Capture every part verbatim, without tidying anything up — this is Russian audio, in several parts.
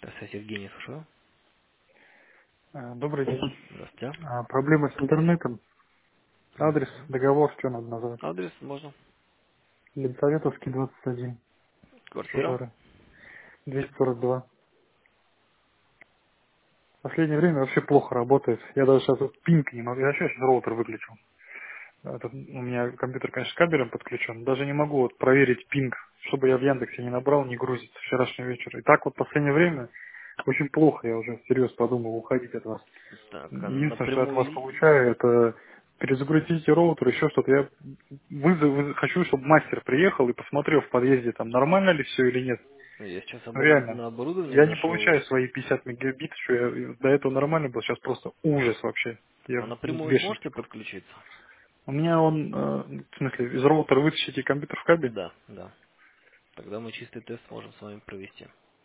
Здравствуйте, Евгений, слушаю. А, Добрый день. Здравствуйте. А, Проблема с интернетом. Адрес, Мгм. договор, что надо назвать? Адрес можно. Елизаветовский, двадцать один. Квартира. Шушары. двести сорок два. В последнее время вообще плохо работает. Я даже сейчас вот пинг не могу. Я сейчас роутер выключил. Этот, у меня компьютер, конечно, с кабелем подключен. Даже не могу вот проверить пинг, чтобы я в Яндексе не набрал, не грузится вчерашний вечер. И так вот в последнее время очень плохо. Я уже всерьез подумал уходить от вас. Так, а Единственное, что я от напрямую... вас и- получаю, это перезагрузите роутер, еще что-то. Я вызов, вызов- хочу, чтобы мастер приехал и посмотрел в подъезде, там нормально ли все или нет. Я сейчас Ну, обору- реально. на оборудование Я не нашел. получаю свои пятьдесят мегабит, что я до этого нормально был, сейчас просто ужас вообще. Я А в напрямую сможете бешенстве просто. подключиться? У меня он, э, в смысле, из роутера вытащите компьютер в кабель. Да, да. Тогда мы чистый тест сможем с вами провести.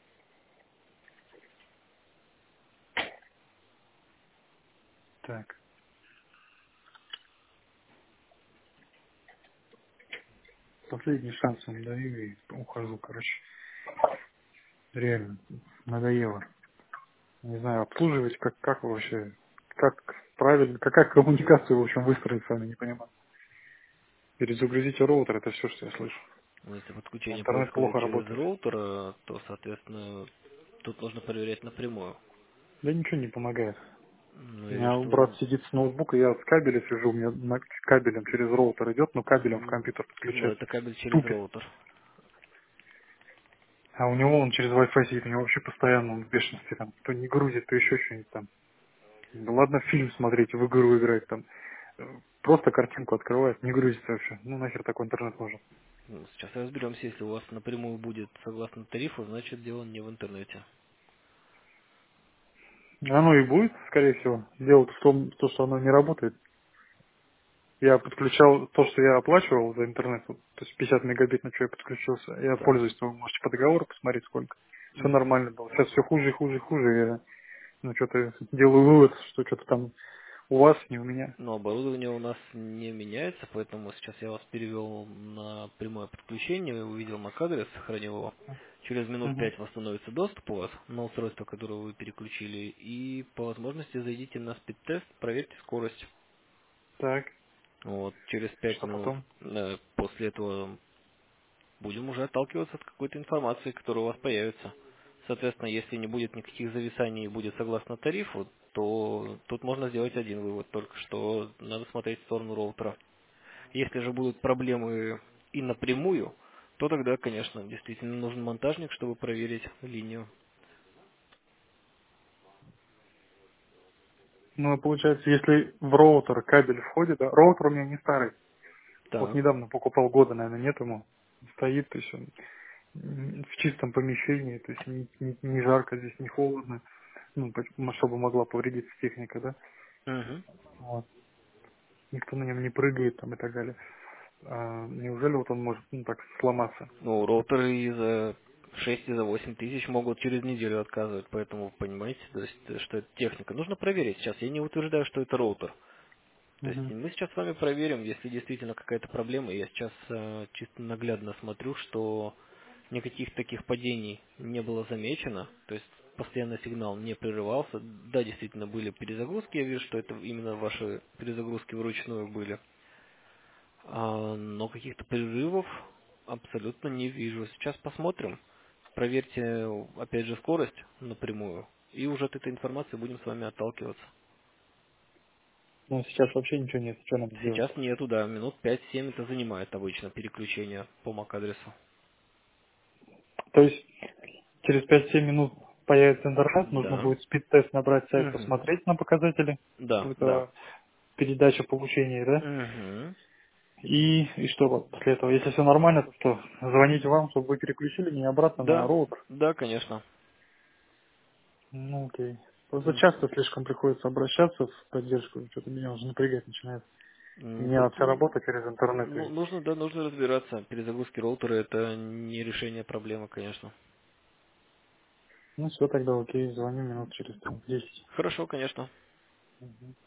Так, последний шанс вам даю и ухожу, короче. Реально, надоело. Не знаю, обслуживать, как, как вообще, как правильно, какая коммуникация, в общем, выстроить с вами, не понимаю. Перезагрузите роутер, это все, что я слышу. Но если подключение Интернет происходит плохо через работает. роутер, э, то, соответственно, тут нужно проверять напрямую. Да ничего не помогает. Ну, У я вижу, меня что брат вы... сидит с ноутбука, я с кабеля сижу, у меня на- кабелем через роутер идет, но кабелем в м, компьютер Ну, подключается. это кабель через Тупит. роутер. А у него он через Wi-Fi сидит, у него вообще постоянно он в бешенстве там, то не грузит, то еще что-нибудь там. Да ладно фильм смотреть, в игру играть там. Э, Просто картинку открывает, не грузится вообще. Ну нахер такой интернет нужен. Ну, сейчас разберемся, если у вас напрямую будет согласно тарифу, значит дело не в интернете. Оно и будет, скорее всего. Дело в том, то, что оно не работает. Я подключал то, что я оплачивал за интернет, вот, то есть пятьдесят мегабит, на что я подключился. Я Так. пользуюсь, вы можете по договору посмотреть сколько. Все Мгм. нормально было. Сейчас все хуже и хуже и хуже. Я, ну, что-то делаю вывод, что что-то там у вас, не у меня. Но оборудование у нас не меняется, поэтому сейчас я вас перевел на прямое подключение, увидел MAC-адрес, сохранил его. Через минут Мгм. пять восстановится доступ у вас на устройство, которое вы переключили, и по возможности зайдите на спид-тест, проверьте скорость. Так, Вот, через пять что минут потом? э, после этого будем уже отталкиваться от какой-то информации, которая у вас появится. Соответственно, если не будет никаких зависаний и будет согласно тарифу, то тут можно сделать один вывод, только что надо смотреть в сторону роутера. Если же будут проблемы и напрямую, то тогда, конечно, действительно нужен монтажник, чтобы проверить линию. Ну, а получается, если в роутер кабель входит, да, роутер у меня не старый. Вот Так. недавно покупал, года, наверное, нет ему. Стоит, то есть он м, в чистом помещении, то есть не, не- не жарко здесь, не холодно, ну, по- чтобы могла повредиться техника, да. Мгм. Вот. Никто на нем не прыгает там и так далее. А, неужели вот он может, ну, так сломаться? Ну, роутеры и за шесть и за восемь тысяч могут через неделю отказывать, поэтому понимаете, то есть, э, что это техника. Нужно проверить сейчас. Я не утверждаю, что это роутер. То есть Мгм. мы сейчас с вами проверим, если действительно какая-то проблема. Я сейчас э, чисто наглядно смотрю, что никаких таких падений не было замечено. То есть постоянно сигнал не прерывался. Да, действительно были перезагрузки. Я вижу, что это именно ваши перезагрузки вручную были. А, но каких-то прерывов абсолютно не вижу. Сейчас посмотрим. Проверьте, опять же, скорость напрямую. И уже от этой информации будем с вами отталкиваться. Ну, сейчас вообще ничего нет, что надо делать? Сейчас нету, да, минут пять-семь это занимает обычно переключение по MAC-адресу. То есть через пять-семь минут появится интернет, нужно Да. будет спид-тест набрать сайт, Угу. посмотреть на показатели. Да, да. Это передача получения, да? Угу. И, и что вот после этого? Если все нормально, то что? Звонить вам, чтобы вы переключили меня обратно на Да, роутер? да, конечно. Ну, окей. Просто М, часто слишком приходится обращаться в поддержку, что-то меня уже напрягать начинает. У м, меня Тут вся м, работа через интернет. ну, И... нужно, да, нужно разбираться. Перезагрузки роутера это не решение проблемы, конечно. Ну, все, тогда окей, звоню минут через там, десять. Хорошо, конечно. Мгм.